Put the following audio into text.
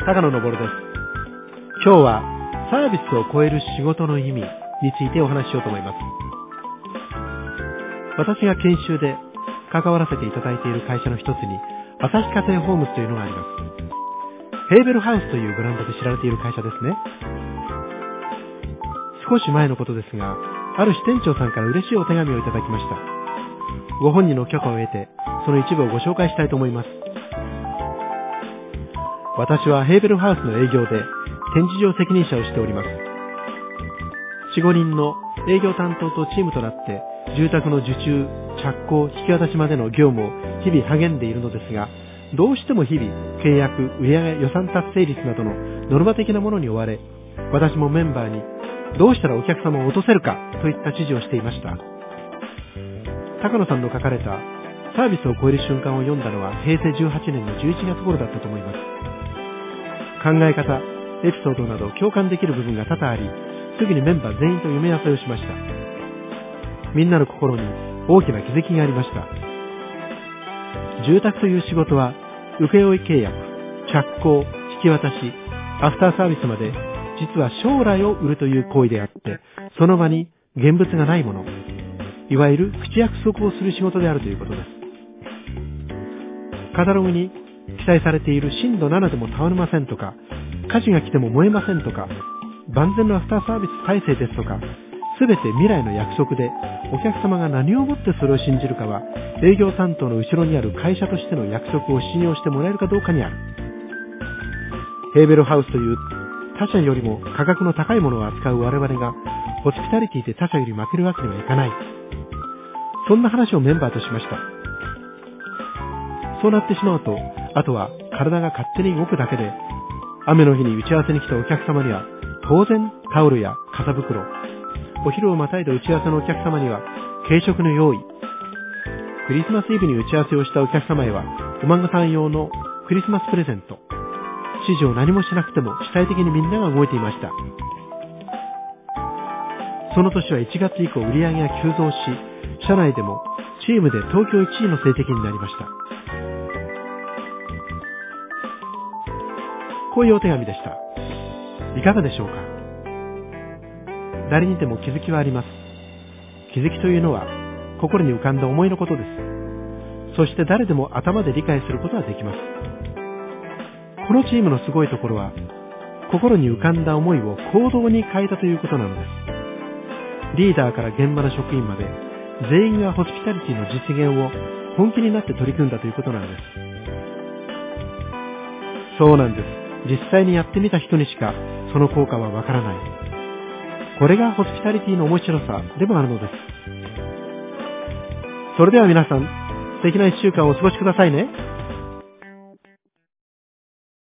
高野昇です。今日はサービスを超える仕事の意味についてお話ししようと思います。私が研修で関わらせていただいている会社の一つに朝日家庭ホームズというのがあります。ヘーベルハウスというブランドで知られている会社ですね。少し前のことですが、ある支店長さんから嬉しいお手紙をいただきました。ご本人の許可を得て、その一部をご紹介したいと思います。私はヘーベルハウスの営業で展示場責任者をしております。4、5人の営業担当とチームとなって住宅の受注、着工、引き渡しまでの業務を日々励んでいるのですが、どうしても日々契約、売上予算達成率などのノルマ的なものに追われ、私もメンバーにどうしたらお客様を落とせるかといった指示をしていました。高野さんの書かれたサービスを超える瞬間を読んだのは平成18年の11月頃だったと思います。考え方、エピソードなど共感できる部分が多々あり、すぐにメンバー全員と読み合わせをしました。みんなの心に大きな気づきがありました。住宅という仕事は請負契約、着工、引き渡し、アフターサービスまで実は将来を売るという行為であって、その場に現物がないもの、いわゆる口約束をする仕事であるということです。カタログに記載されている震度7でも倒れませんとか、火事が来ても燃えませんとか、万全のアフターサービス体制ですとか、すべて未来の約束で、お客様が何をもってそれを信じるかは、営業担当の後ろにある会社としての約束を信用してもらえるかどうかにある。ヘーベルハウスという他社よりも価格の高いものを扱う我々が、ホスピタリティで他社より負けるわけにはいかない。そんな話をメンバーとしました。そうなってしまうと、あとは体が勝手に動くだけで、雨の日に打ち合わせに来たお客様には、当然タオルや傘袋、お昼をまたいだ打ち合わせのお客様には、軽食の用意、クリスマスイブに打ち合わせをしたお客様へは、お孫さん用のクリスマスプレゼント、指示を何もしなくても主体的にみんなが動いていました。その年は1月以降売り上げが急増し、社内でもチームで東京1位の成績になりました。こういうお手紙でした。いかがでしょうか。誰にでも気づきはあります。気づきというのは心に浮かんだ思いのことです。そして誰でも頭で理解することはできます。このチームのすごいところは、心に浮かんだ思いを行動に変えたということなのです。リーダーから現場の職員まで、全員がホスピタリティの実現を本気になって取り組んだということなんです。そうなんです。実際にやってみた人にしかその効果はわからない。これがホスピタリティの面白さでもあるのです。それでは皆さん、素敵な1週間をお過ごしくださいね。